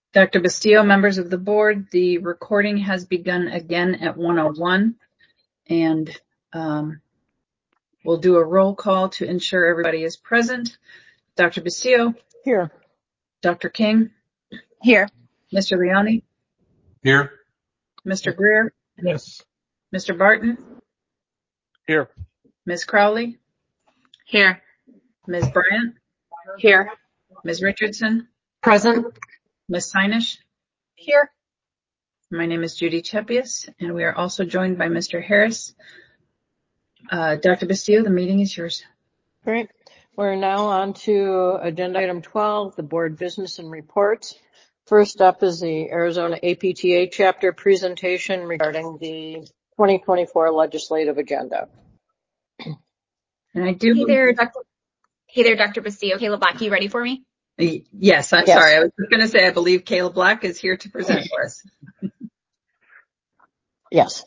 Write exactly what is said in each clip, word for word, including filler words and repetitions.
Doctor Bastillo, members of the board, the recording has begun again at one oh one, and um, we'll do a roll call to ensure everybody is present. Doctor Bastillo? Here. Doctor King? Here. Mister Leone? Here. Mister Greer? Yes. Mister Barton? Here. Miz Crowley? Here. Miz Bryant? Here. Miz Richardson? Present. Miz Sinish? Here. My name is Judy Chepius, and we are also joined by Mister Harris. Uh, Doctor Bastillo, the meeting is yours. Great. We're now on to agenda item twelve, the board business and reports. First up is the Arizona A P T A chapter presentation regarding the twenty twenty-four legislative agenda. And I do. Hey there, Doctor Hey there, Doctor Bastillo. Kayla Black, you ready for me? Yes, I'm yes. sorry. I was just going to say I believe Kayla Black is here to present for us. Yes.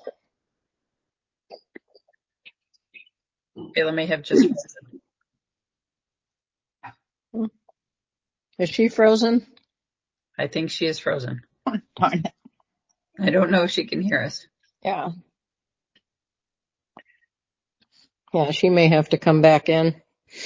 Kayla may have just. Is she frozen? I think she is frozen. Oh, darn it. I don't know if she can hear us. Yeah. Yeah, she may have to come back in.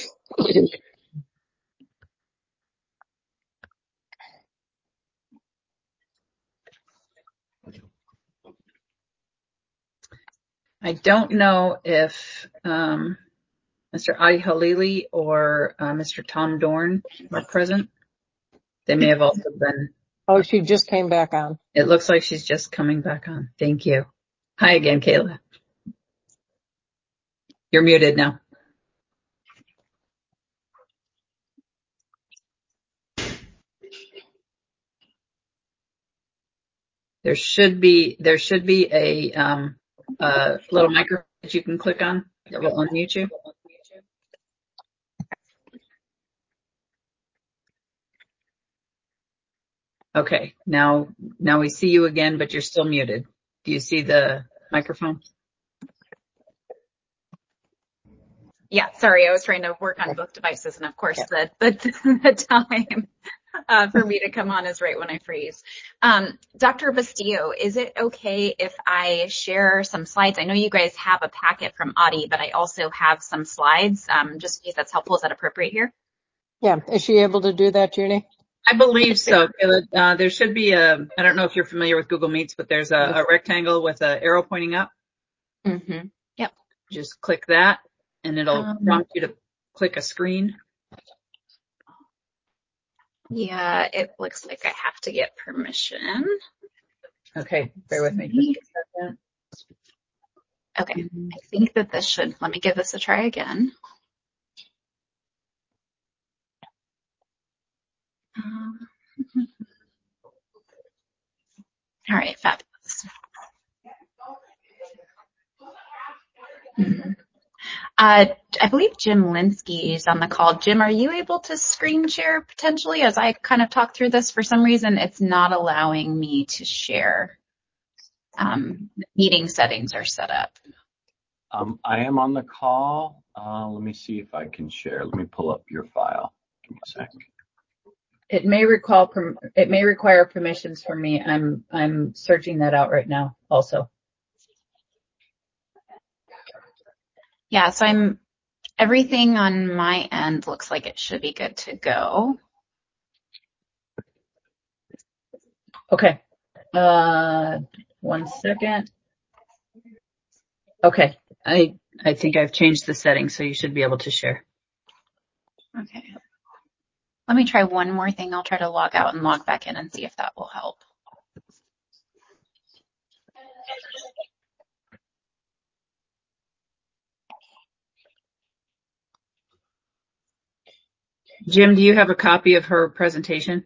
I don't know if um, Mister Ali Halili or uh, Mister Tom Dorn are present. They may have also been. Oh, she just came back on. It looks like she's just coming back on. Thank you. Hi again, Kayla. You're muted now. There should be there should be a um, a little microphone that you can click on that will unmute you. Okay, now now we see you again, but you're still muted. Do you see the microphone? Yeah, sorry, I was trying to work on both devices, and of course, yeah. the, the the time uh, for me to come on is right when I freeze. Um, Doctor Bastillo, is it okay if I share some slides? I know you guys have a packet from Audie, but I also have some slides, um, just in case that's helpful. Is that appropriate here? Yeah, is she able to do that, Judy? I believe so. Uh, there should be a, I don't know if you're familiar with Google Meets, but there's a, a rectangle with an arrow pointing up. Mm-hmm. Yep. Just click that and it'll um, prompt you to click a screen. Yeah, it looks like I have to get permission. Okay, bear with me just a second. Okay, I think that this should, let me give this a try again. Um, all right, fabulous. Mm-hmm. Uh, I believe Jim Linsky is on the call. Jim, are you able to screen share potentially? As I kind of talk through this, for some reason, it's not allowing me to share. Um, meeting settings are set up. Um, I am on the call. Uh, let me see if I can share. Let me pull up your file. Give me a sec. It may recall, it may require permissions from me. I'm, I'm searching that out right now also. Yeah, so I'm, everything on my end looks like it should be good to go. Okay. Uh, one second. Okay. I, I think I've changed the settings, so you should be able to share. Okay. Let me try one more thing. I'll try to log out and log back in and see if that will help. Jim, do you have a copy of her presentation?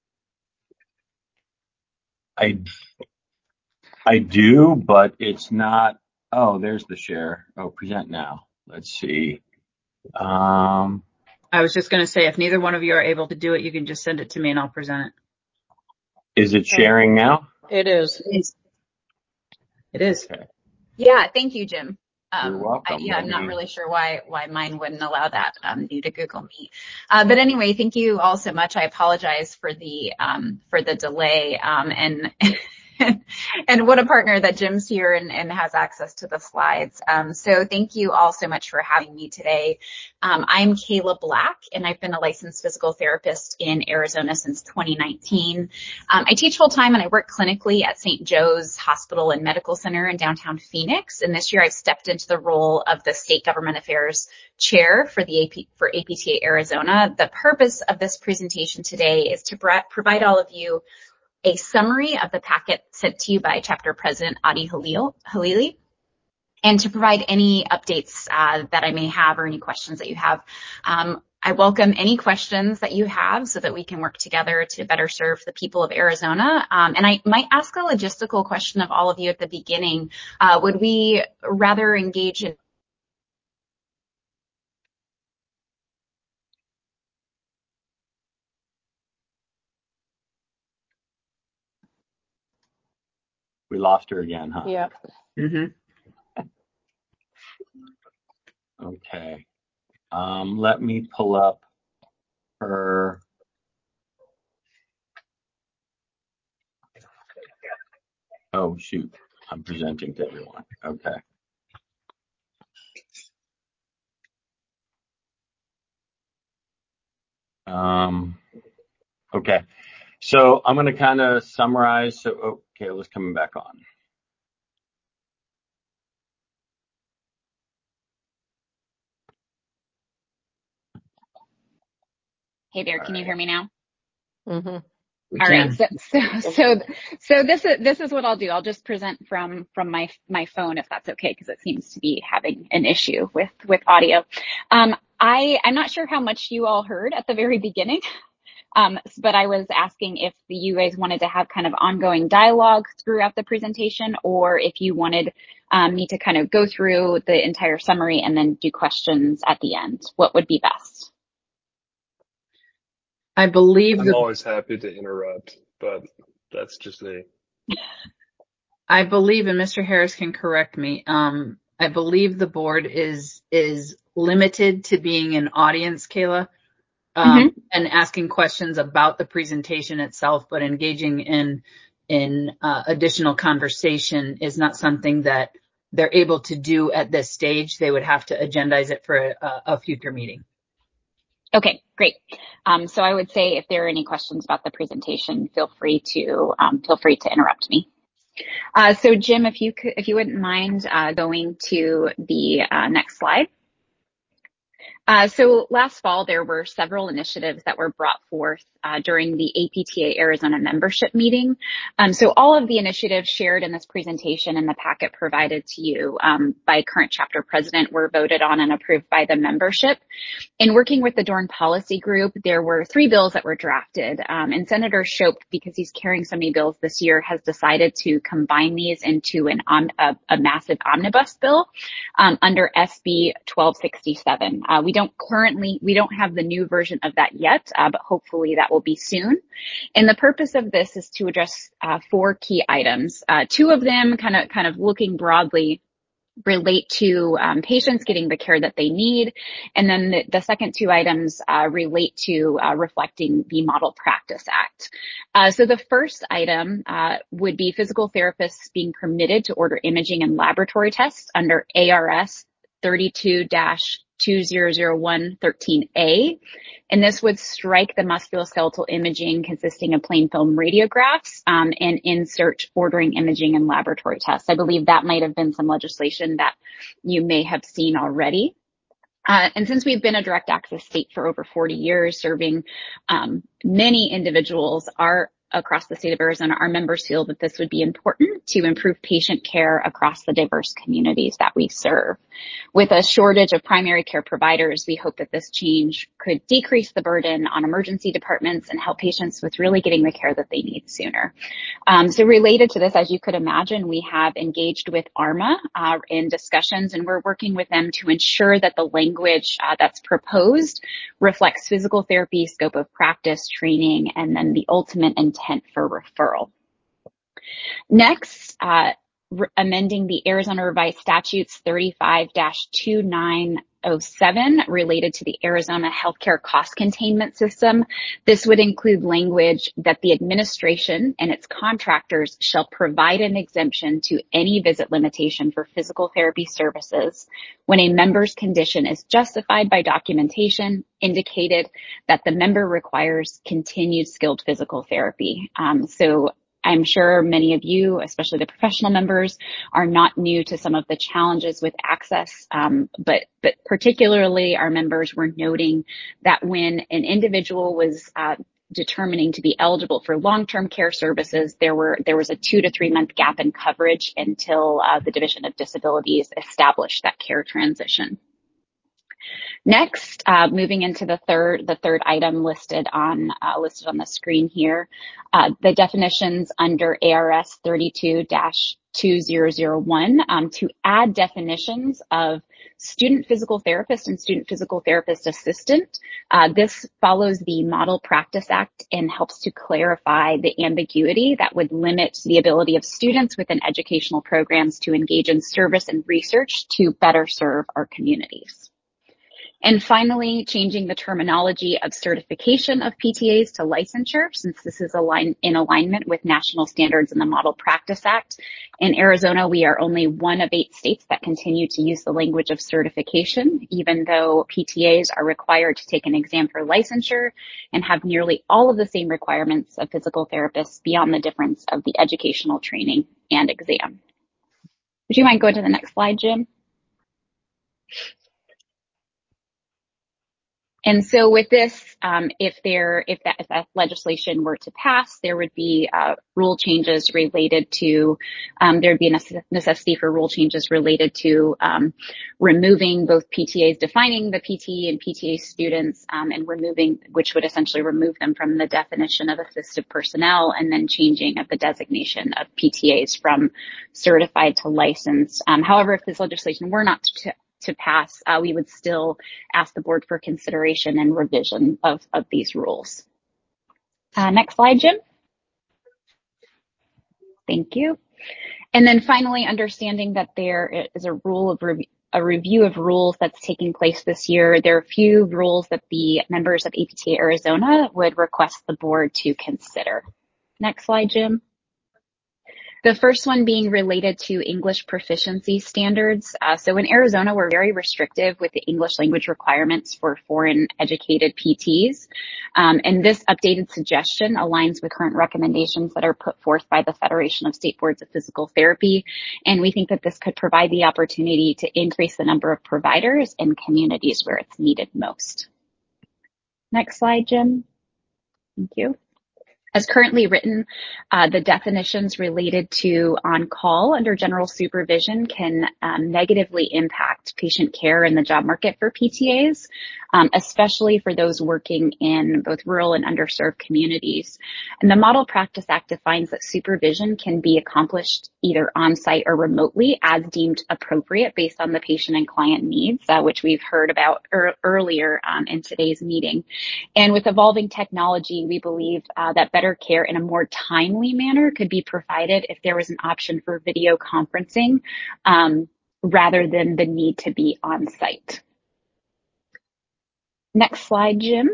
I, I do, but it's not. Oh, there's the share. Oh, present now. Let's see. Um, I was just going to say, if neither one of you are able to do it, you can just send it to me and I'll present it. is it sharing now? It is. It is. It is. Okay. Yeah, thank you, Jim. Um, You're welcome. I, yeah, Let I'm not me... really sure why why mine wouldn't allow that um, new to Google Meet. Uh, but anyway, thank you all so much. I apologize for the um, for the delay um, and. And what a partner that Jim's here and, and has access to the slides. Um, so thank you all so much for having me today. Um, I'm Kayla Black, and I've been a licensed physical therapist in Arizona since twenty nineteen. Um, I teach full time and I work clinically at Saint Joe's Hospital and Medical Center in downtown Phoenix. And this year I've stepped into the role of the State Government Affairs Chair for the A P, for A P T A Arizona. The purpose of this presentation today is to br- provide all of you a summary of the packet sent to you by Chapter President Adi Halil, Halili, and to provide any updates uh, that I may have or any questions that you have. Um, I welcome any questions that you have so that we can work together to better serve the people of Arizona. Um, and I might ask a logistical question of all of you at the beginning. Uh, would we rather engage in We lost her again, huh? Yeah. Mm-hmm. Okay. Um, let me pull up her. Oh, shoot. I'm presenting to everyone. Okay. Um, okay. So I'm going to kind of summarize. So, oh, Kayla's coming back on. Hey there, All can you right. hear me now? Mm-hmm. We All right, can. so so so so this is this is what I'll do. I'll just present from from my my phone if that's okay, because it seems to be having an issue with with audio. Um, I I'm not sure how much you all heard at the very beginning, um, but I was asking if you guys wanted to have kind of ongoing dialogue throughout the presentation, or if you wanted um, me to kind of go through the entire summary and then do questions at the end. What would be best? I believe I'm the always happy to interrupt, but that's just me. I believe, and Mister Harris can correct me, um, I believe the board is is limited to being an audience, Kayla, um, Mm-hmm. and asking questions about the presentation itself, but engaging in in uh, additional conversation is not something that they're able to do at this stage. They would have to agendize it for a, a future meeting. Okay, great. Um, so I would say if there are any questions about the presentation, feel free to um, feel free to interrupt me. Uh, so Jim, if you could, if you wouldn't mind uh, going to the uh, next slide. Uh, so last fall, there were several initiatives that were brought forth uh, during the A P T A Arizona membership meeting. Um, so all of the initiatives shared in this presentation and the packet provided to you um, by current chapter president were voted on and approved by the membership. In working with the Dorn Policy Group, there were three bills that were drafted, um, and Senator Shope, because he's carrying so many bills this year, has decided to combine these into an um, a, a massive omnibus bill um, under S B twelve sixty-seven. Uh, we don't currently, we don't have the new version of that yet, uh, but hopefully that will be soon. And the purpose of this is to address uh, four key items. Uh, two of them, kind of, kind of looking broadly, relate to um, patients getting the care that they need. And then the, the second two items uh, relate to uh, reflecting the Model Practice Act. Uh, so the first item uh, would be physical therapists being permitted to order imaging and laboratory tests under A R S thirty-two dash two thousand one thirteen A. And this would strike the musculoskeletal imaging consisting of plain film radiographs um, and insert ordering imaging and laboratory tests. I believe that might have been some legislation that you may have seen already. Uh, and since we've been a direct access state for over forty years, serving um, many individuals are across the state of Arizona, our members feel that this would be important to improve patient care across the diverse communities that we serve. With a shortage of primary care providers, we hope that this change could decrease the burden on emergency departments and help patients with really getting the care that they need sooner. Um, so related to this, as you could imagine, we have engaged with ARMA uh, in discussions, and we're working with them to ensure that the language uh, that's proposed reflects physical therapy, scope of practice, training, and then the ultimate intent for referral. Next, uh, re- amending the Arizona Revised Statutes thirty-five dash twenty-nine oh seven related to the Arizona Healthcare Cost Containment System. This would include language that the administration and its contractors shall provide an exemption to any visit limitation for physical therapy services when a member's condition is justified by documentation indicated that the member requires continued skilled physical therapy. Um, so I'm sure many of you, especially the professional members, are not new to some of the challenges with access, um, but, but particularly our members were noting that when an individual was uh, determining to be eligible for long-term care services, there were there was a two to three month gap in coverage until uh, the Division of Disabilities established that care transition. Next, uh, moving into the third, the third item listed on uh, listed on the screen here, uh, the definitions under A R S thirty-two dash two thousand one um, to add definitions of student physical therapist and student physical therapist assistant. Uh, this follows the Model Practice Act and helps to clarify the ambiguity that would limit the ability of students within educational programs to engage in service and research to better serve our communities. And finally, changing the terminology of certification of P T As to licensure, since this is align- in alignment with national standards in the Model Practice Act. In Arizona, we are only one of eight states that continue to use the language of certification, even though P T As are required to take an exam for licensure and have nearly all of the same requirements of physical therapists beyond the difference of the educational training and exam. Would you mind going to the next slide, Jim? And so with this, um, if there, if that, if that legislation were to pass, there would be uh, rule changes related to, um, there would be a necessity for rule changes related to um, removing both P T As, defining the P T and P T A students, um, and removing, which would essentially remove them from the definition of assistive personnel, and then changing of the designation of P T As from certified to licensed. Um, however, if this legislation were not to to pass, uh, we would still ask the board for consideration and revision of, of these rules. Uh, next slide, Jim. Thank you. And then finally, understanding that there is a rule of rev- a review of rules that's taking place this year. There are a few rules that the members of A P T A Arizona would request the board to consider. Next slide, Jim. The first one being related to English proficiency standards. Uh, so in Arizona, we're very restrictive with the English language requirements for foreign educated P Ts. Um, and this updated suggestion aligns with current recommendations that are put forth by the Federation of State Boards of Physical Therapy. And we think that this could provide the opportunity to increase the number of providers in communities where it's needed most. Next slide, Jim. Thank you. As currently written, uh, the definitions related to on-call under general supervision can um, negatively impact patient care in the job market for P T As, um, especially for those working in both rural and underserved communities. And the Model Practice Act defines that supervision can be accomplished either on-site or remotely as deemed appropriate based on the patient and client needs, uh, which we've heard about er- earlier um, in today's meeting. And with evolving technology, we believe uh, that better care in a more timely manner could be provided if there was an option for video conferencing um, rather than the need to be on site. Next slide, Jim.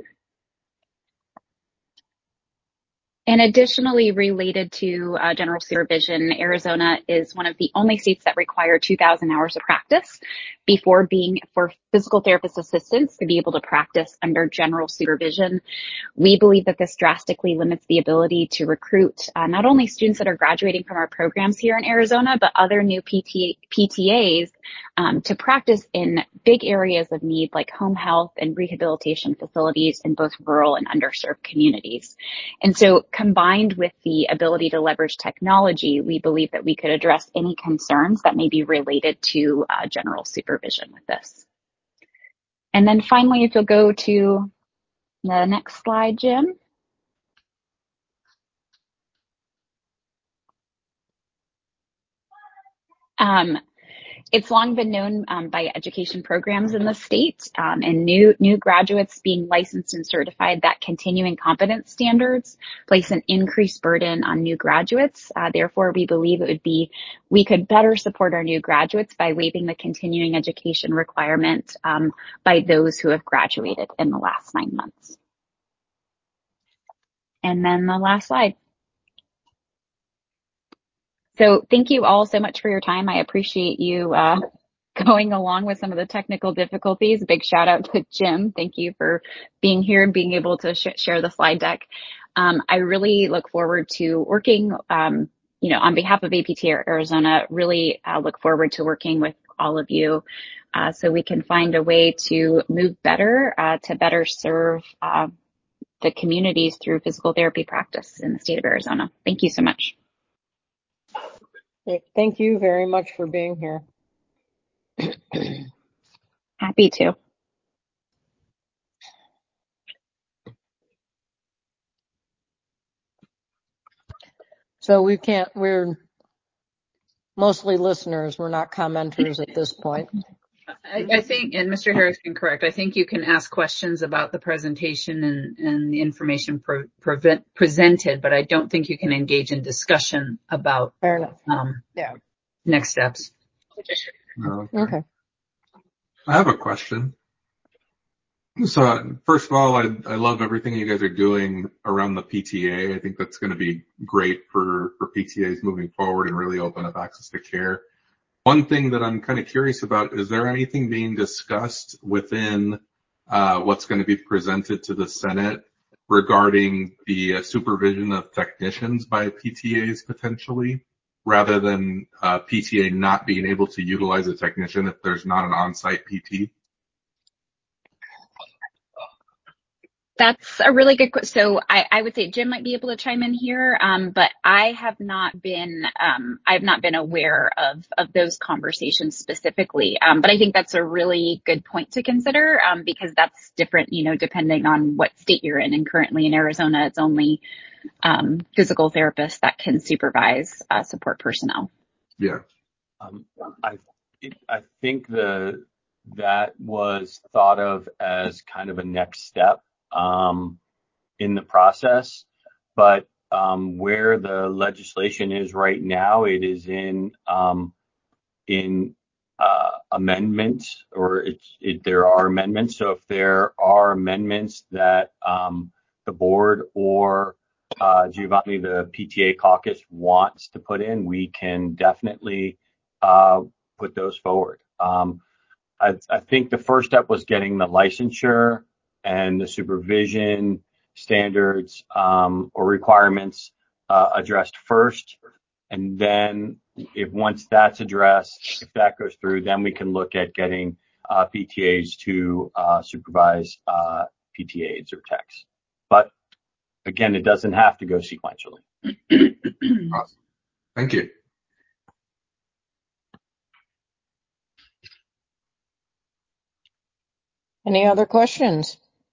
And additionally, related to uh, general supervision, Arizona is one of the only states that require two thousand hours of practice before being for physical therapist assistants to be able to practice under general supervision. We believe that this drastically limits the ability to recruit uh, not only students that are graduating from our programs here in Arizona, but other new P T, P T As um, to practice in big areas of need like home health and rehabilitation facilities in both rural and underserved communities. And so combined with the ability to leverage technology, we believe that we could address any concerns that may be related to uh, general supervision with this. And then finally, if you'll go to the next slide, Jim. Um, It's long been known um, by education programs in the state um, and new new graduates being licensed and certified that continuing competence standards place an increased burden on new graduates. Uh, therefore, we believe it would be we could better support our new graduates by waiving the continuing education requirement um, by those who have graduated in the last nine months. And then the last slide. So thank you all so much for your time. I appreciate you uh, going along with some of the technical difficulties. A big shout out to Jim. Thank you for being here and being able to sh share the slide deck. Um, I really look forward to working, um, you know, on behalf of A P T A Arizona, really uh, look forward to working with all of you uh, so we can find a way to move better, uh, to better serve uh, the communities through physical therapy practice in the state of Arizona. Thank you so much. Thank you very much for being here. Happy to. So we can't, we're mostly listeners. We're not commenters at this point. I, I think, and Mister Harris can correct, I think you can ask questions about the presentation and, and the information pre prevent, presented, but I don't think you can engage in discussion about Fair enough. Um, yeah. next steps. Okay. Okay. I have a question. So first of all, I, I love everything you guys are doing around the P T A. I think that's going to be great for, for P T As moving forward and really open up access to care. One thing that I'm kind of curious about, is there anything being discussed within uh, what's going to be presented to the Senate regarding the uh, supervision of technicians by P T As potentially, rather than uh, P T A not being able to utilize a technician if there's not an on-site P T? That's a really good question. So I, I would say Jim might be able to chime in here, um, but I have not been, um, I've not been aware of of those conversations specifically. Um, but I think that's a really good point to consider um, because that's different, you know, depending on what state you're in. And currently in Arizona, it's only um, physical therapists that can supervise uh, support personnel. Yeah. Um, I it, I think the that was thought of as kind of a next step um, in the process, but um, where the legislation is right now, it is in um, in uh, amendments, or it's it, there are amendments. So if there are amendments that um, the board or uh, Giovanni, the P T A caucus, wants to put in, we can definitely uh, put those forward. Um, I, I think the first step was getting the licensure and the supervision standards um, or requirements uh, addressed first. And then if once that's addressed, if that goes through, then we can look at getting uh, P T As to uh, supervise uh, P T As or techs. But again, it doesn't have to go sequentially. Awesome. Thank you. Any other questions?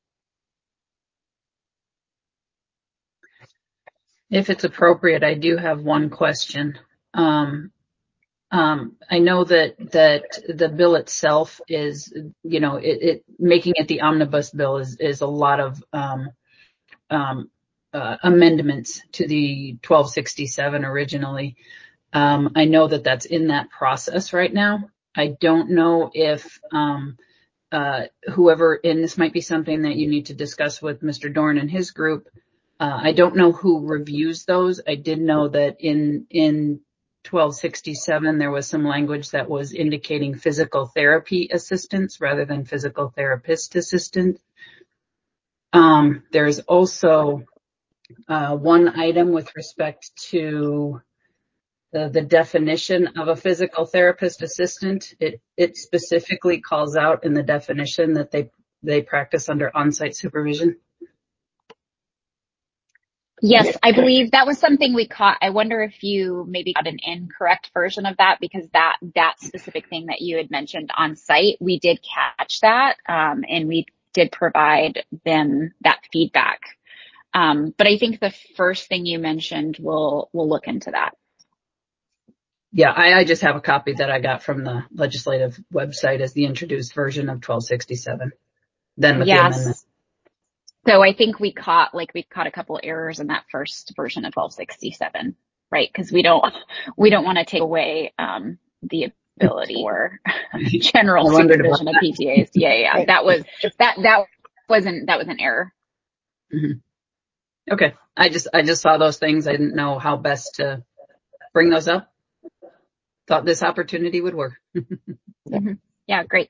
If it's appropriate, I do have one question. Um, um, I know that that the bill itself is, you know, it, it making it the omnibus bill is is a lot of um, um, uh, amendments to the twelve sixty-seven originally. Um, I know that that's in that process right now. I don't know if um, uh, whoever, and this might be something that you need to discuss with Mister Dorn and his group. Uh, I don't know who reviews those. I did know that in in twelve sixty-seven there was some language that was indicating physical therapy assistance rather than physical therapist assistant. Um, there's also uh, one item with respect to the, the definition of a physical therapist assistant. It it specifically calls out in the definition that they they practice under on-site supervision. Yes, I believe that was something we caught. I wonder if you maybe got an incorrect version of that, because that that specific thing that you had mentioned on site, we did catch that, um, and we did provide them that feedback. Um, but I think the first thing you mentioned, we'll we'll look into that. Yeah, I, I just have a copy that I got from the legislative website as the introduced version of twelve sixty-seven. Then with the amendment. Yes. So I think we caught, like, we caught a couple errors in that first version of twelve sixty-seven, right? Because we don't, we don't want to take away um, the ability for general I wondered about supervision of P T As. Yeah, yeah, that was that that wasn't that was an error. Mm-hmm. Okay, I just I just saw those things. I didn't know how best to bring those up. Thought this opportunity would work. Mm-hmm. Yeah, great.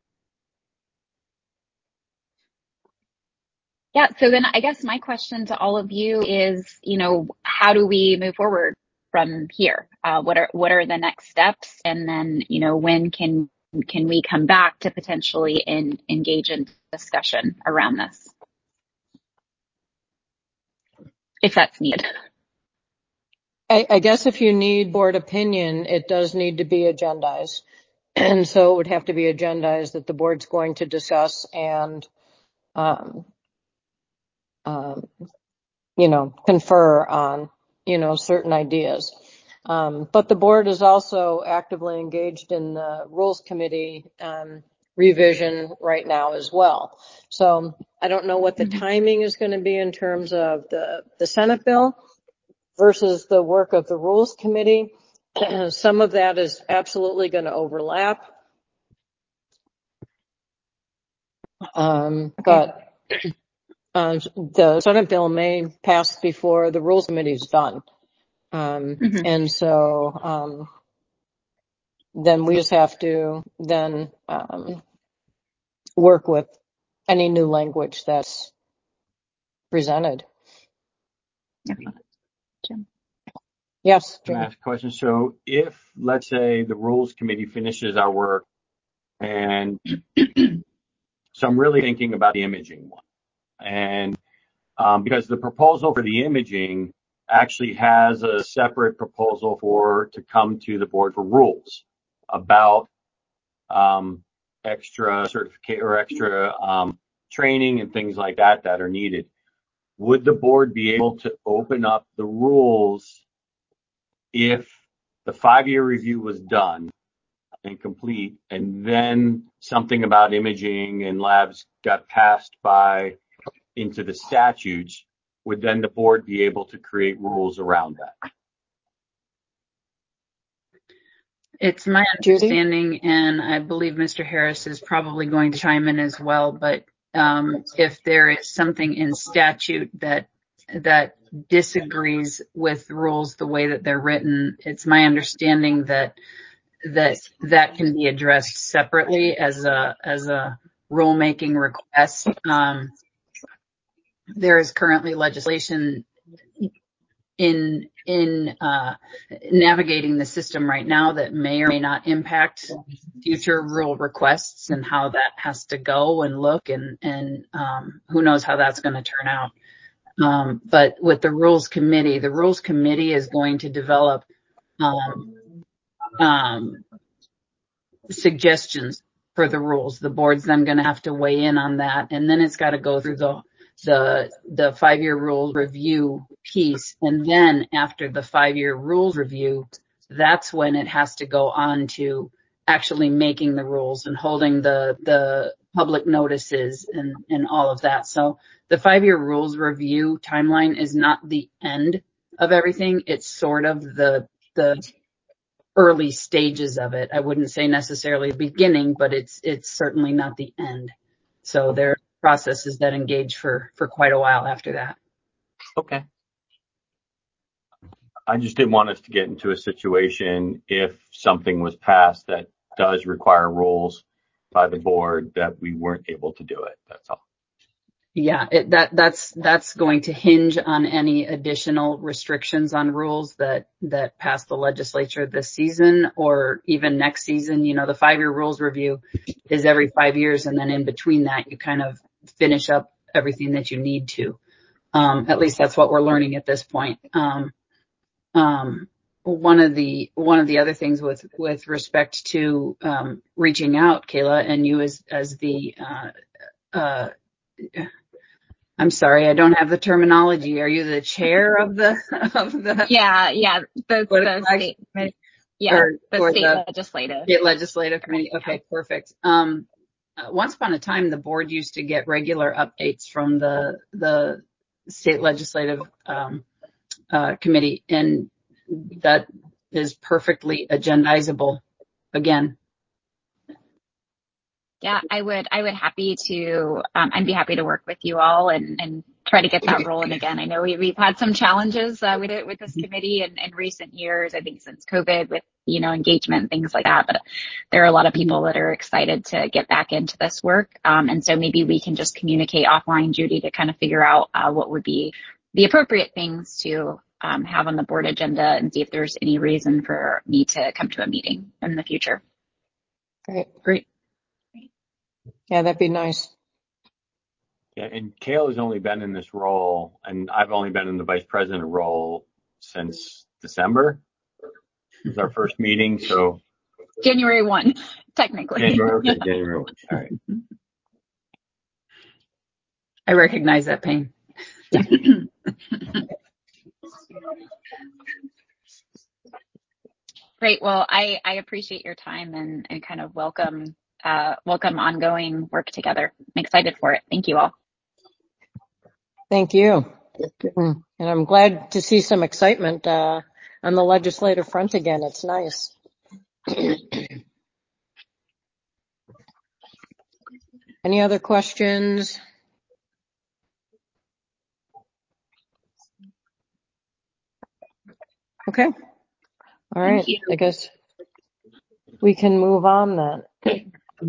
Yeah, so then I guess my question to all of you is, you know, how do we move forward from here? Uh, what are what are the next steps? And then, you know, when can can we come back to potentially in, engage in discussion around this, if that's needed? I, I guess if you need board opinion, it does need to be agendized. And so it would have to be agendized that the board's going to discuss and, um, um, you know, confer on, you know, certain ideas. Um, but the board is also actively engaged in the rules committee, um, revision right now as well. So I don't know what the Mm-hmm. timing is going to be in terms of the, the Senate bill versus the work of the rules committee. Some of that is absolutely going to overlap. Um, Okay. but uh, the Senate bill may pass before the rules committee is done. Um, Mm-hmm. and so um, then we just have to then um, work with any new language that's presented. Okay. Jim. Yes, Can I Jim. ask a question? So if, let's say, the rules committee finishes our work, and so I'm really thinking about the imaging one, and um, because the proposal for the imaging actually has a separate proposal for to come to the board for rules about um, extra certificate or extra um, training and things like that that are needed. Would the board be able to open up the rules if the five-year review was done and complete, and then something about imaging and labs got passed by into the statutes? Would then the board be able to create rules around that? It's my Judy? understanding, and I believe Mister Harris is probably going to chime in as well, but um, if there is something in statute that that disagrees with rules the way that they're written, it's my understanding that that that can be addressed separately as a as a rulemaking request. Um, there is currently legislation in in uh, navigating the system right now that may or may not impact future rule requests and how that has to go and look, and and um, who knows how that's going to turn out. Um, but with the rules committee, the rules committee is going to develop um, um, suggestions for the rules. The board's then going to have to weigh in on that, and then it's got to go through the the the five-year rules review piece, and then after the five-year rules review, that's when it has to go on to actually making the rules and holding the the public notices and and all of that. So the five-year rules review timeline is not the end of everything. It's sort of the the early stages of it. I wouldn't say necessarily the beginning, but it's it's certainly not the end. So there are processes that engage for for quite a while after that. Okay. I just didn't want us to get into a situation if something was passed that does require rules by the board that we weren't able to do it. That's all. Yeah, it, that that's that's going to hinge on any additional restrictions on rules that that pass the legislature this season or even next season. You know, the five-year rules review is every five years, and then in between that, you kind of finish up everything that you need to. Um, at least that's what we're learning at this point. Um, um, one of the one of the other things with with respect to um, reaching out, Kayla, and you as as the uh, uh, I'm sorry, I don't have the terminology. Are you the chair of the of the? Yeah, yeah. The, the state. Yeah, or, the or state the legislative. state legislative committee. Okay, perfect. Um, uh, once upon a time, the board used to get regular updates from the, the state legislative, um, uh, committee, and that is perfectly agendizable again. Yeah, I would, I would happy to, um, I'd be happy to work with you all and, and try to get that rolling again. I know we, we've had some challenges, uh, with it, with this committee in, in recent years, I think since COVID with, you know, engagement and things like that, but there are a lot of people that are excited to get back into this work. Um, and so maybe we can just communicate offline, Judy, to kind of figure out, uh, what would be the appropriate things to, um, have on the board agenda and see if there's any reason for me to come to a meeting in the future. Great. Great. Yeah, that'd be nice. Yeah, and Kale has only been in this role, and I've only been in the vice president role since December. It was our first meeting, so January first, technically. January, okay, January first. All right. I recognize that pain. Great. Well, I, I appreciate your time and, and kind of welcome, uh, welcome ongoing work together. I'm excited for it. Thank you all. Thank you. And I'm glad to see some excitement, uh, on the legislative front again. It's nice. Any other questions? Okay. All right. I guess we can move on then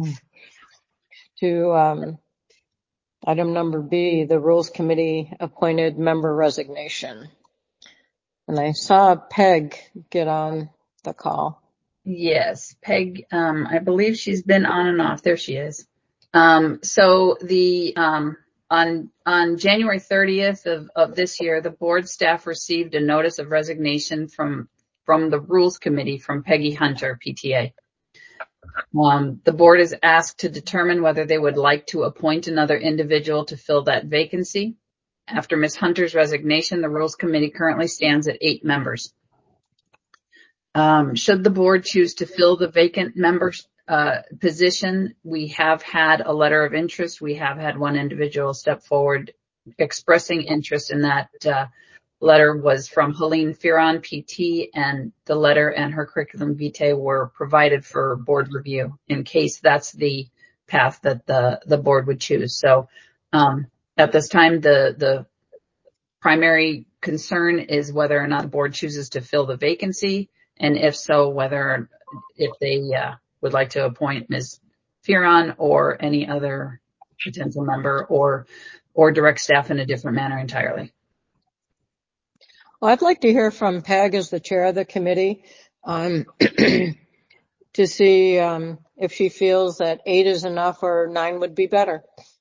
to um, item number B, the Rules Committee appointed member resignation. And I saw Peg get on the call. Yes, Peg, um, I believe she's been on and off. There she is. Um, so the, um, on, on January thirtieth of, of this year, the board staff received a notice of resignation from, from the Rules Committee from Peggy Hunter, P T A. Um, the board is asked to determine whether they would like to appoint another individual to fill that vacancy. After Miz Hunter's resignation, the Rules Committee currently stands at eight members. Um, should the board choose to fill the vacant member uh, position, we have had a letter of interest. We have had one individual step forward expressing interest in that. Uh, letter was from Helene Fearon, P T, and the letter and her curriculum vitae were provided for board review in case that's the path that the, the board would choose. So um, at this time, the, the primary concern is whether or not the board chooses to fill the vacancy. And if so, whether, if they uh, would like to appoint Miz Fearon or any other potential member or, or direct staff in a different manner entirely. Well, I'd like to hear from Peg as the chair of the committee, um, to see um, if she feels that eight is enough or nine would be better.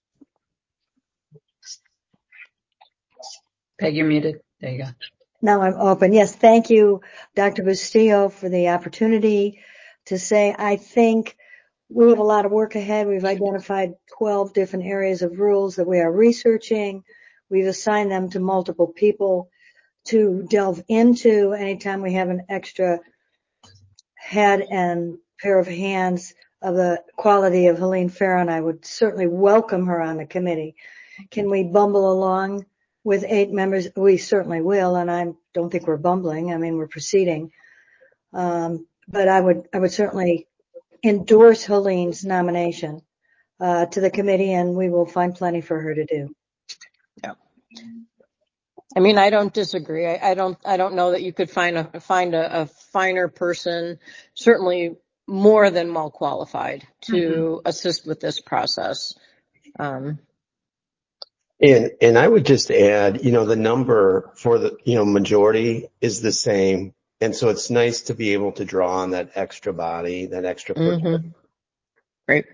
Peg, you're muted. There you go. Now I'm open. Yes, thank you, Doctor Bustillo, for the opportunity to say I think we have a lot of work ahead. We've identified twelve different areas of rules that we are researching. We've assigned them to multiple people to delve into. Anytime we have an extra head and pair of hands of the quality of Helene Fearon, I would certainly welcome her on the committee. Can we bumble along with eight members? We certainly will, and I don't think we're bumbling. I mean, we're proceeding. Um, but I would, I would certainly endorse Helene's nomination uh, to the committee, and we will find plenty for her to do. Yeah. I mean, I don't disagree. I, I don't, I don't know that you could find a find a, a finer person, certainly more than well qualified to mm-hmm. assist with this process. Um, And, and I would just add, you know, the number for the, you know, majority is the same. And so it's nice to be able to draw on that extra body, that extra. Mm-hmm. Great.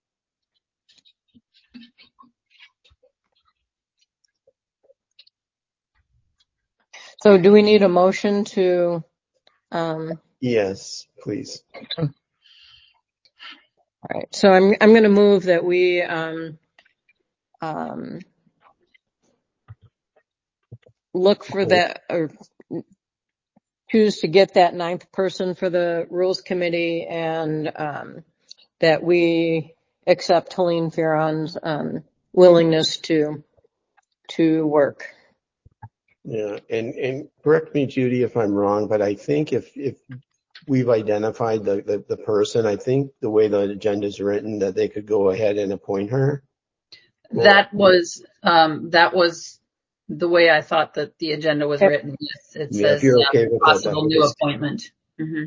So do we need a motion to, um, yes, please. All right. So I'm, I'm going to move that we, um, um, look for that or choose to get that ninth person for the Rules Committee, and um, that we accept Helene Ferron's um, willingness to to work. Yeah, and, and correct me, Judy, if I'm wrong, but I think if, if we've identified the, the, the person, I think the way the agenda is written, that they could go ahead and appoint her. That was, um, that was the way I thought that the agenda was written. Yes, it Yeah, if says you're uh, okay with that, possible Doctor new Bastille. appointment. Mm-hmm.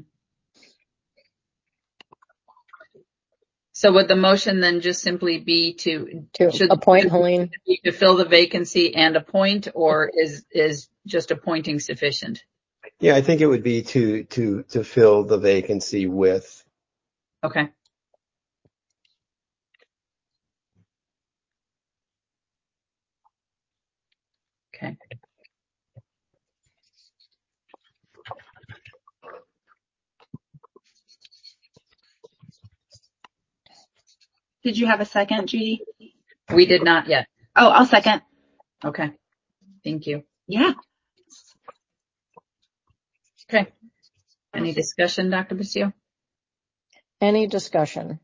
So would the motion then just simply be to, To should appoint Helene? be to fill the vacancy and appoint, or is, is just appointing sufficient? Yeah, I think it would be to, to, to fill the vacancy with. Okay. Okay. Did you have a second, Judy? We did not yet. Oh, I'll second. Okay. Thank you. Yeah. Okay. Any discussion, Doctor Bastille? Any discussion?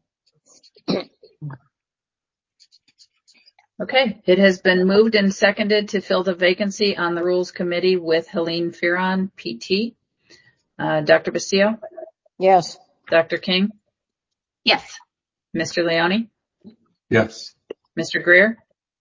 Okay. It has been moved and seconded to fill the vacancy on the Rules Committee with Helene Ferron, P T. Uh, Doctor Bastille? Yes. Doctor King? Yes. Mister Leone? Yes. Mister Greer?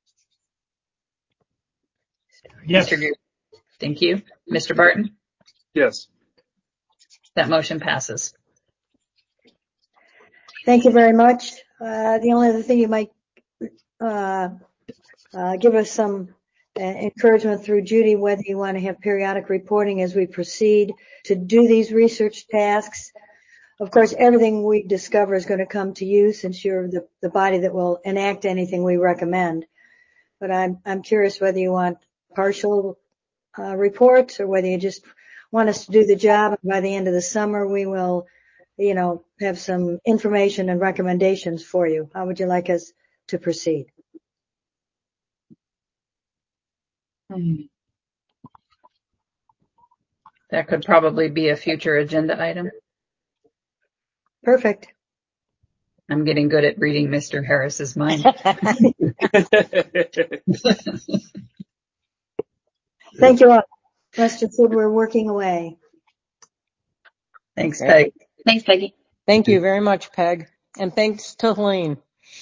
Yes. Mister Greer. Thank you. Mister Barton? Yes. That motion passes. Thank you very much. Uh, the only other thing you might uh, uh, give us some uh, encouragement through Judy, whether you want to have periodic reporting as we proceed to do these research tasks. Of course, everything we discover is going to come to you since you're the, the body that will enact anything we recommend. But I'm, I'm curious whether you want partial uh, reports or whether you just want us to do the job. And by the end of the summer, we will, you know, have some information and recommendations for you. How would you like us to proceed? That could probably be a future agenda item. Perfect. I'm getting good at reading Mister Harris's mind. Thank you all. Rest assured we're working away. Thanks, Peg. Thanks, Peggy. Thank you very much, Peg. And thanks to Helene.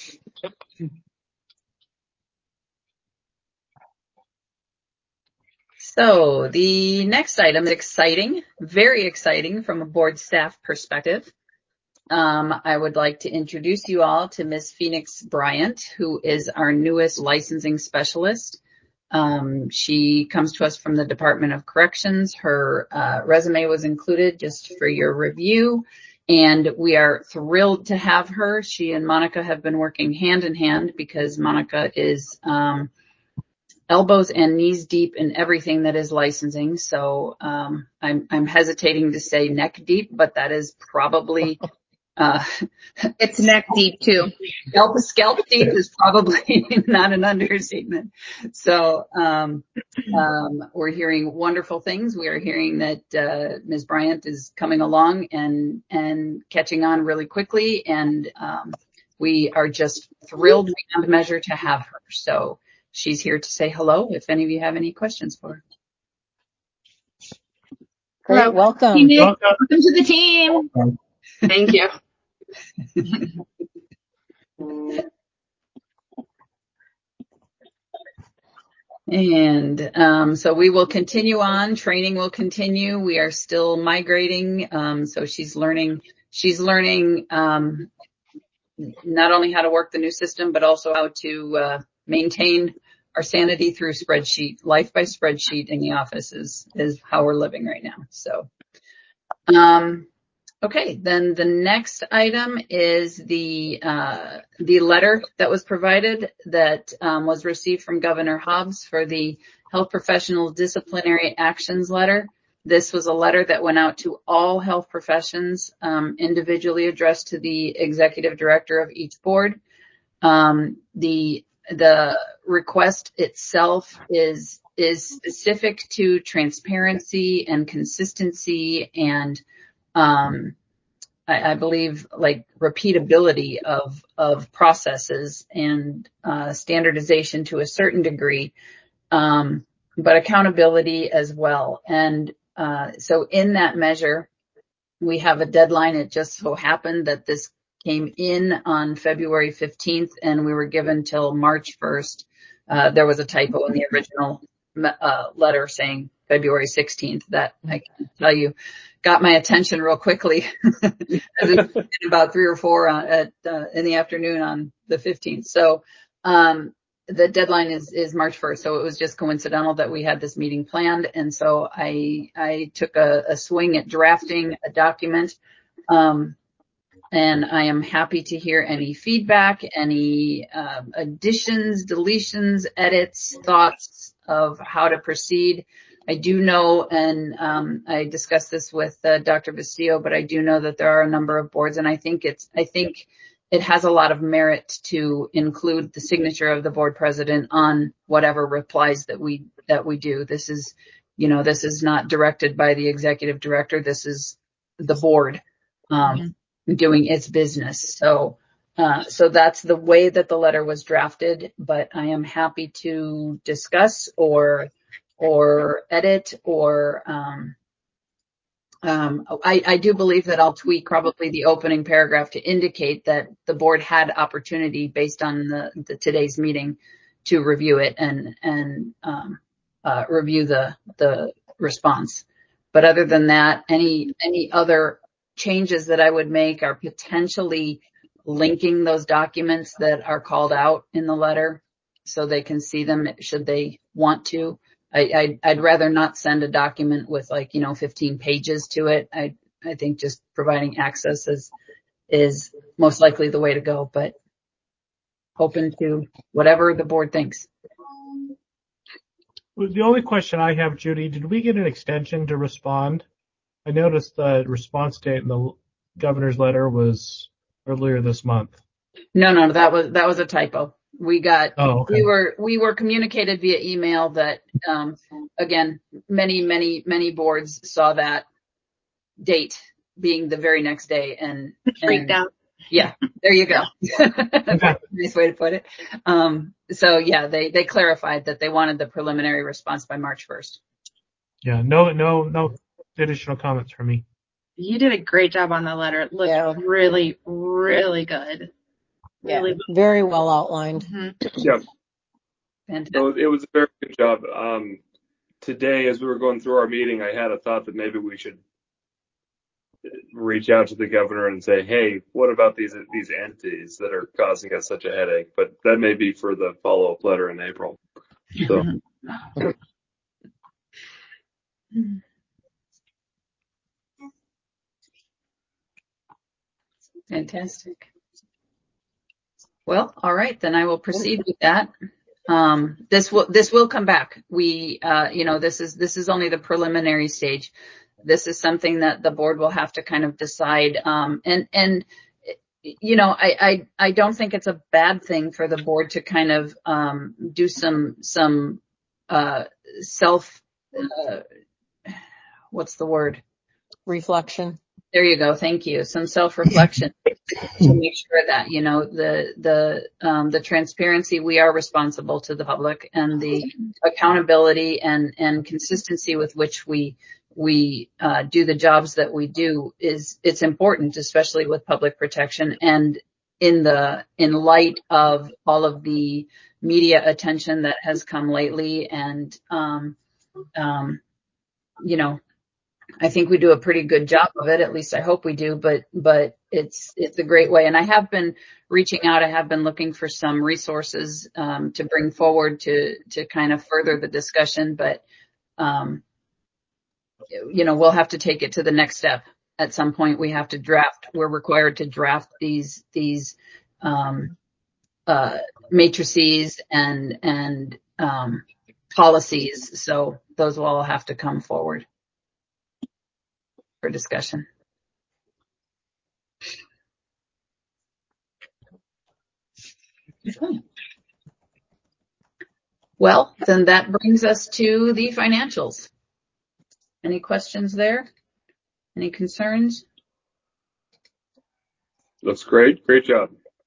So the next item is exciting, very exciting from a board staff perspective. Um, I would like to introduce you all to Miz Phoenix Bryant, who is our newest licensing specialist. Um, she comes to us from the Department of Corrections. Her uh, resume was included just for your review, and we are thrilled to have her. She and Monica have been working hand in hand because Monica is um, elbows and knees deep in everything that is licensing. So um, I'm, I'm hesitating to say neck deep, but that is probably uh, It's neck deep too. Scalp, scalp deep is probably not an understatement. So, um, um, we're hearing wonderful things. We are hearing that, uh, Miz Bryant is coming along and, and catching on really quickly. And, um, we are just thrilled beyond measure to have her. So she's here to say hello if any of you have any questions for her. Great, Hello. welcome. Phoenix, welcome. Welcome to the team. Thank you. And um, so we will continue on. Training will continue. We are still migrating. Um, so she's learning. She's learning um, not only how to work the new system, but also how to uh, maintain our sanity through spreadsheet. Life by spreadsheet in the office is is how we're living right now. So. Um, Okay, then the next item is the uh, the letter that was provided that um, was received from Governor Hobbs for the Health Professionals Disciplinary Actions Letter. This was a letter that went out to all health professions, um, individually addressed to the executive director of each board. Um, the the request itself is is specific to transparency and consistency and, um, I, I believe like repeatability of, of processes and, uh, standardization to a certain degree, um, but accountability as well. And, uh, so in that measure, we have a deadline. It just so happened that this came in on February fifteenth and we were given till March first. Uh, there was a typo in the original uh, letter saying February sixteenth. That I can tell you got my attention real quickly as it was about three or four on, at, uh, in the afternoon on the fifteenth. So, um, the deadline is, is March first. So it was just coincidental that we had this meeting planned. And so I, I took a, a swing at drafting a document. Um, and I am happy to hear any feedback, any, um, additions, deletions, edits, thoughts of how to proceed. I do know, and, um, I discussed this with uh, Doctor Bastillo, but I do know that there are a number of boards, and I think it's, I think it has a lot of merit to include the signature of the board president on whatever replies that we, that we do. This is, you know, this is not directed by the executive director. This is the board, um, mm-hmm. doing its business. So, uh, so that's the way that the letter was drafted, but I am happy to discuss or, or edit or, um, Um, I, I do believe that I'll tweak probably the opening paragraph to indicate that the board had opportunity based on the, the today's meeting to review it and, and, um, uh, review the, the response. But other than that, any, any other changes that I would make are potentially linking those documents that are called out in the letter so they can see them should they want to. I, I'd, I'd rather not send a document with like, you know, fifteen pages to it. I, I think just providing access is, is most likely the way to go, but open to whatever the board thinks. The only question I have, Judy, did we get an extension to respond? I noticed the response date in the governor's letter was earlier this month. No, no, that was, that was a typo. We got, oh, okay. we were, we were communicated via email that, um, again, many, many, many boards saw that date being the very next day and, freaked and, out. Yeah, there you go. Nice way to put it. Um, so yeah, they, they clarified that they wanted the preliminary response by March first. Yeah, no, no, no additional comments from me. You did a great job on the letter. It looked yeah. really, really good. Really yeah, good. Very well outlined. Mm-hmm. Yeah. Fantastic. So it was a very good job. Um, today, as we were going through our meeting, I had a thought that maybe we should reach out to the governor and say, hey, what about these these entities that are causing us such a headache? But that may be for the follow-up letter in April. So. Fantastic. Well, all right, then I will proceed with that. Um, this will, this will come back. We, uh, you know, this is, this is only the preliminary stage. This is something that the board will have to kind of decide. Um, and, and, you know, I, I, I don't think it's a bad thing for the board to kind of, um, do some, some, uh, self, uh, what's the word? Reflection. There you go. Thank you. Some self-reflection to make sure that, you know, the, the, um, the transparency, we are responsible to the public, and the accountability and, and consistency with which we, we, uh, do the jobs that we do is, it's important, especially with public protection and in the, in light of all of the media attention that has come lately. And, um, um, you know, I think we do a pretty good job of it. At least I hope we do, but, but it's, it's a great way. And I have been reaching out. I have been looking for some resources, um, to bring forward to, to kind of further the discussion, but, um, you know, we'll have to take it to the next step. At some point we have to draft, we're required to draft these, these, um, uh, matrices and, and, um, policies. So those will all have to come forward for discussion. Okay. Well, then that brings us to the financials. Any questions there? Any concerns? Looks great. Great job.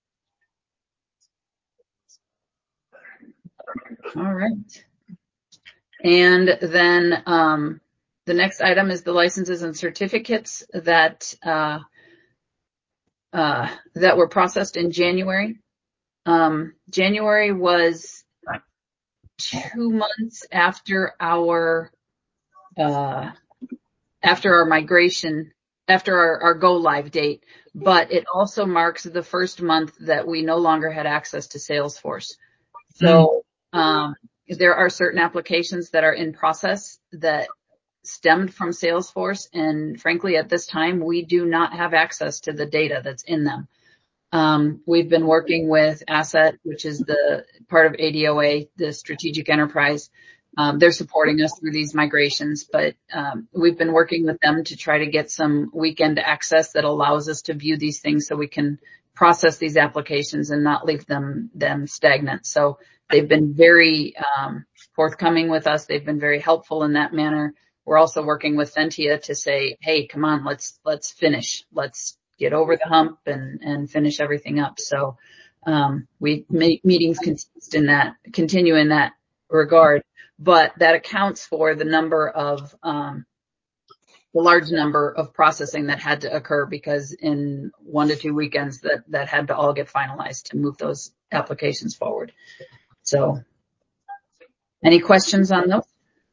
All right. And then um, the next item is the licenses and certificates that uh, uh, that were processed in January. Um, January was two months after our uh, after our migration, after our, our go live date, but it also marks the first month that we no longer had access to Salesforce. So um, there are certain applications that are in process that stemmed from Salesforce, and frankly, at this time, we do not have access to the data that's in them. Um, we've been working with Asset, which is the part of A D O A, the strategic enterprise. Um, they're supporting us through these migrations, but um, we've been working with them to try to get some weekend access that allows us to view these things so we can process these applications and not leave them them stagnant. So they've been very um, forthcoming with us. They've been very helpful in that manner. We're also working with Ventia to say, hey, come on, let's let's finish. Let's get over the hump and, and finish everything up. So um, we make meetings consist in that, continue in that regard, but that accounts for the number of um, the large number of processing that had to occur, because in one to two weekends that that had to all get finalized to move those applications forward. So any questions on those?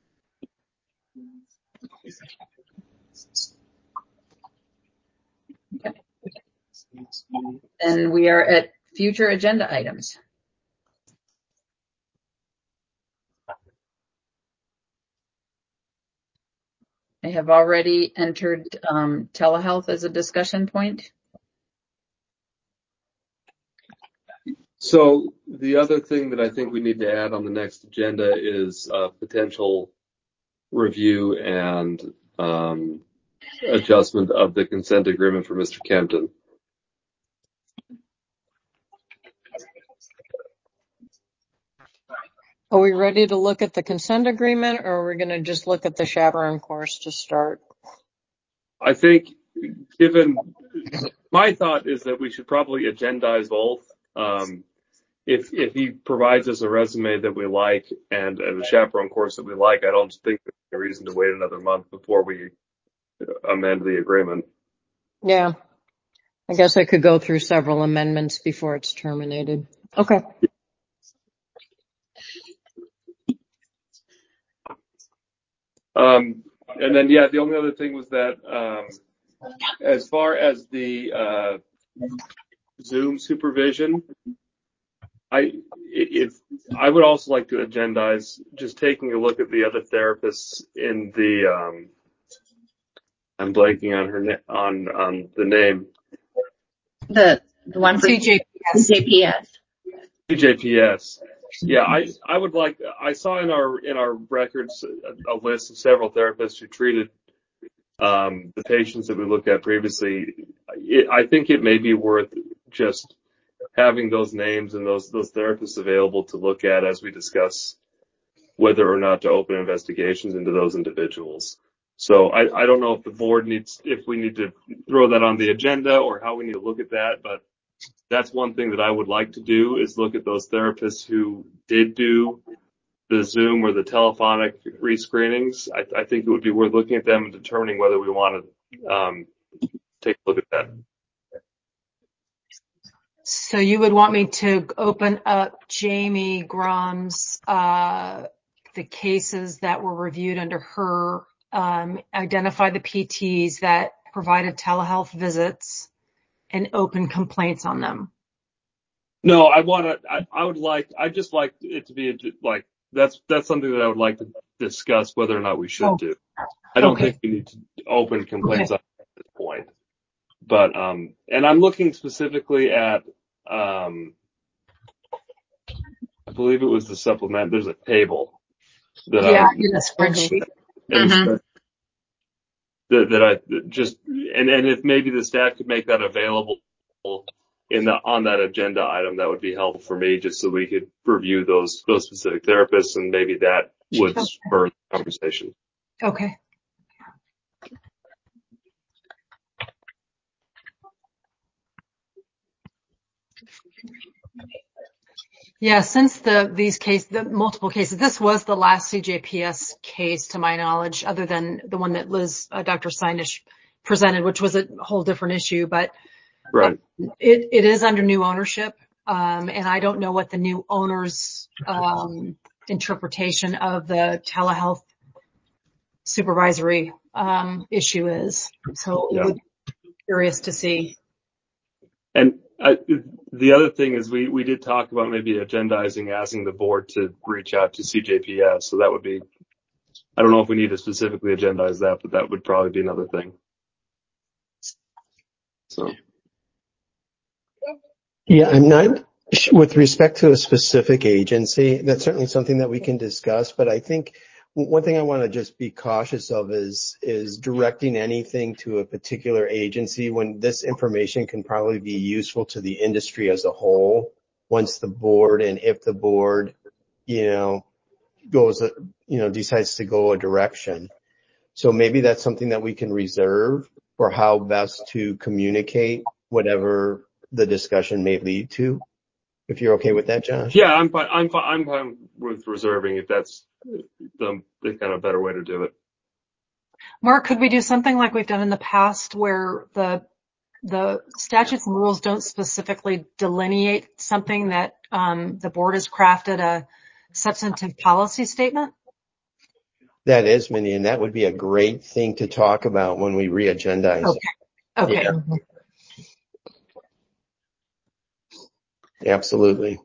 Okay. And we are at future agenda items. I have already entered um, telehealth as a discussion point. So the other thing that I think we need to add on the next agenda is uh, potential review and um, adjustment of the consent agreement for Mister Kempton. Are we ready to look at the consent agreement, or are we going to just look at the chaperone course to start? I think, given my thought is that we should probably agendize both. Um, if if he provides us a resume that we like and, and a chaperone course that we like, I don't think there's a reason to wait another month before we amend the agreement. Yeah, I guess I could go through several amendments before it's terminated. Okay. Um, and then, yeah, the only other thing was that um, as far as the uh, Zoom supervision, I if I would also like to agendize just taking a look at the other therapists in the um, I'm blanking on her on on the name. The the one for C J P S. C J P S. C J P S. Yeah, I I would like. I saw in our in our records a, a list of several therapists who treated um, the patients that we looked at previously. It, I think it may be worth just having those names and those those therapists available to look at as we discuss whether or not to open investigations into those individuals. So I, I don't know if the board needs, if we need to throw that on the agenda or how we need to look at that, but that's one thing that I would like to do is look at those therapists who did do the Zoom or the telephonic rescreenings. I, I think it would be worth looking at them and determining whether we want to um, take a look at that. So you would want me to open up Jamie Grom's, uh, the cases that were reviewed under her, um, identify the P Ts that provided telehealth visits and open complaints on them. No, I want to, I, I would like, I just like it to be like, that's, that's something that I would like to discuss whether or not we should Oh, do. I don't okay. think we need to open complaints Okay. up at this point. But, um, and I'm looking specifically at, um, I believe it was the supplement. There's a table that Yeah, I, in a spreadsheet. and Mm-hmm. that, that I that just, and, and if maybe the staff could make that available in the on that agenda item, that would be helpful for me, just so we could review those those specific therapists, and maybe that would spur the conversation. Okay. Yeah, since the these case the multiple cases, this was the last C J P S case to my knowledge, other than the one that Liz, uh, Doctor Sinish presented, which was a whole different issue. But right. uh, it it is under new ownership, um, and I don't know what the new owner's um, interpretation of the telehealth supervisory um, issue is. So Yeah. it would be curious to see. And I, the other thing is we, we did talk about maybe agendizing, asking the board to reach out to C J P S. So that would be, I don't know if we need to specifically agendize that, but that would probably be another thing. So. Yeah, I'm not, with respect to a specific agency, that's certainly something that we can discuss, but I think one thing I want to just be cautious of is, is directing anything to a particular agency when this information can probably be useful to the industry as a whole once the board, and if the board, you know, goes, you know, decides to go a direction. So maybe that's something that we can reserve for how best to communicate whatever the discussion may lead to. If you're okay with that, Josh? Yeah, I'm fine. I'm fine. I'm fine with reserving if that's the, the kind of better way to do it. Mark, could we do something like we've done in the past where the the statutes and rules don't specifically delineate something that um, the board has crafted a substantive policy statement? That is, Mindy, and that would be a great thing to talk about when we re-agendize. Okay. Okay. Yeah. Absolutely.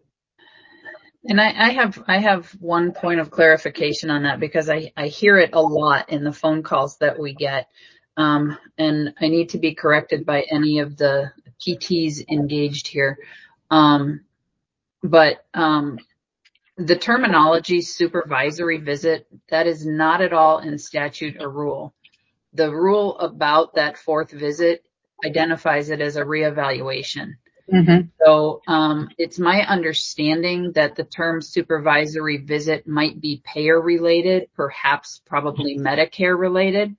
And I, I have I have one point of clarification on that, because I, I hear it a lot in the phone calls that we get. Um, and I need to be corrected by any of the P Ts engaged here. Um, but um, the terminology supervisory visit, that is not at all in statute or rule. The rule about that fourth visit identifies it as a reevaluation. Mm-hmm. So um, it's my understanding that the term supervisory visit might be payer related, perhaps probably Medicare related.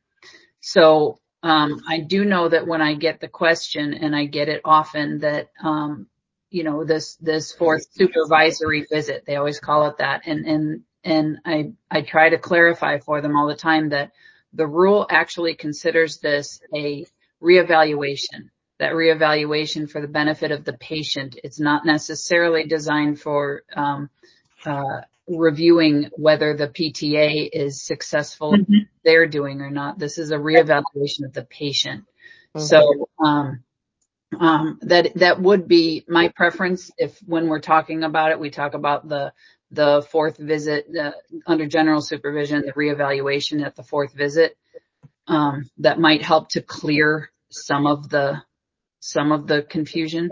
So um, I do know that when I get the question, and I get it often, that um, you know, this this fourth supervisory visit, they always call it that, and and and I I try to clarify for them all the time that the rule actually considers this a reevaluation. That reevaluation for the benefit of the patient. It's not necessarily designed for um, uh, reviewing whether the P T A is successful mm-hmm. in what they're doing or not. This is a reevaluation of the patient. Mm-hmm. So um, um, that that would be my preference. If when we're talking about it, we talk about the the fourth visit uh, under general supervision, the reevaluation at the fourth visit. Um, that might help to clear some of the some of the confusion.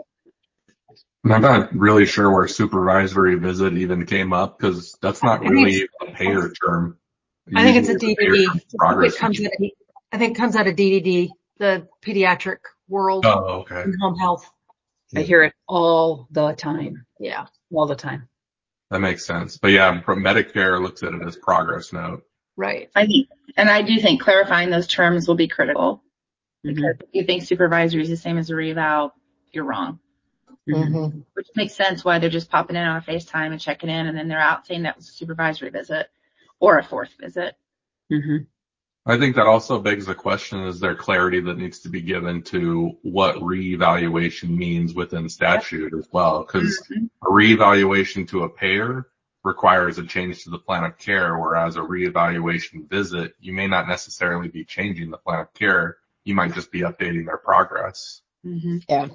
I'm not really sure where supervisory visit even came up, because that's not really a payer term. I think it's a D D D. It comes out of, I think it comes out of D D D, the pediatric world. Oh, okay. And home health. I hear it all the time. Yeah. All the time. That makes sense. But yeah, from Medicare looks at it as progress note. Right. I think, and I do think clarifying those terms will be critical. Because mm-hmm. if you think supervisory is the same as a reeval, you're wrong. Mm-hmm. Which makes sense why they're just popping in on a FaceTime and checking in, and then they're out saying that was a supervisory visit or a fourth visit. Mm-hmm. I think that also begs the question, is there clarity that needs to be given to what reevaluation means within statute as well? Because mm-hmm. a reevaluation to a payer requires a change to the plan of care, whereas a reevaluation visit, you may not necessarily be changing the plan of care. You might just be updating their progress. Mm-hmm. Yeah.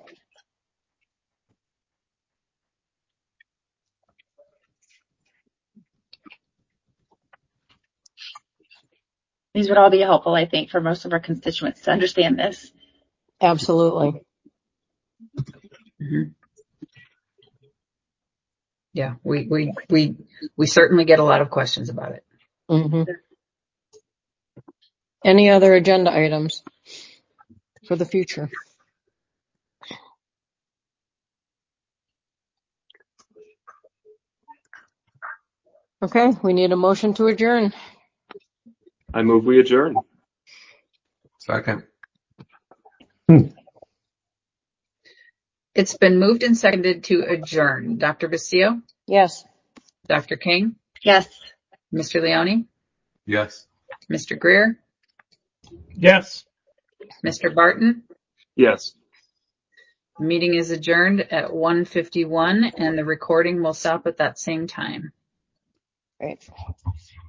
These would all be helpful, I think, for most of our constituents to understand this. Absolutely. Mm-hmm. Yeah, we, we, we, we certainly get a lot of questions about it. Mm-hmm. Any other agenda items for the future? Okay, we need a motion to adjourn. I move we adjourn. Second. It's been moved and seconded to adjourn. Doctor Basile? Yes. Doctor King? Yes. Mister Leone? Yes. Mister Greer? Yes. Mister Barton? Yes. Meeting is adjourned at one fifty-one, and the recording will stop at that same time. Great.